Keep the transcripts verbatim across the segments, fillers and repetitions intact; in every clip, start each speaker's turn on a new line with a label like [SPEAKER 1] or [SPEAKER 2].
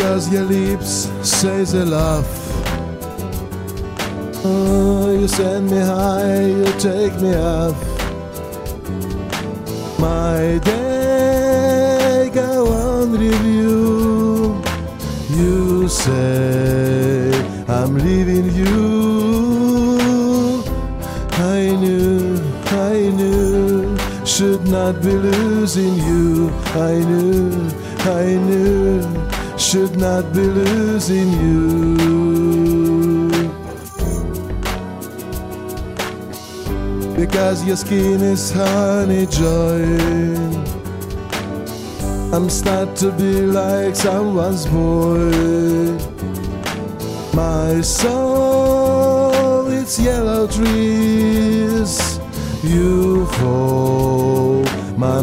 [SPEAKER 1] because your lips say they laugh. Oh, you send me high, you take me up. My day go on review. You say I'm leaving you. I knew, I knew, should not be losing you. I knew, I knew, should not be losing you. Because your skin is honey joy, I'm start to be like someone's boy. My soul, it's yellow trees. You fall my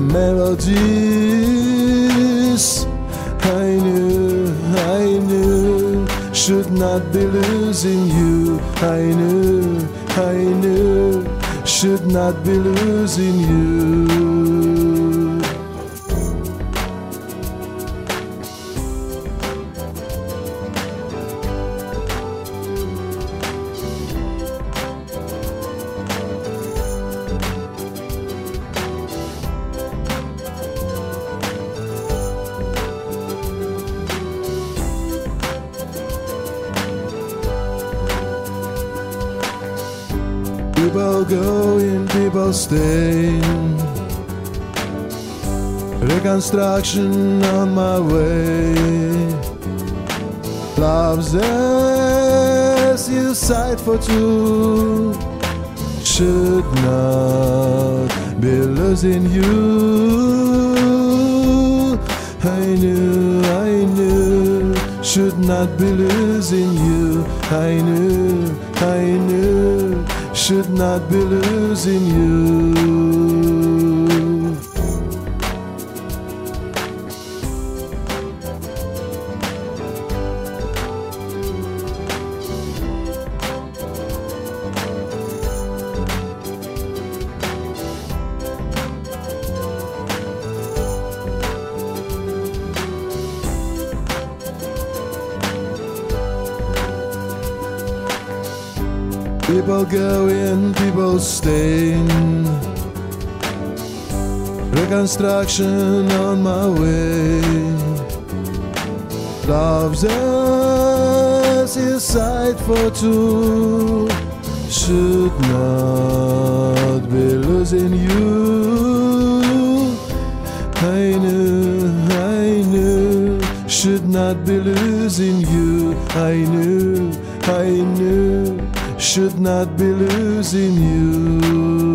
[SPEAKER 1] melodies. I knew, I knew, should not be losing you. I knew, I knew, should not be losing you. People going, people staying. Reconstruction on my way. Love's a suicide for two. Should not be losing you. I knew, I knew, should not be losing you. I knew, I knew, should not be losing you. People going, people staying. Reconstruction on my way. Love's a suicide for two. Should not be losing you. I knew, I knew, should not be losing you. I knew, I knew, should not be losing you.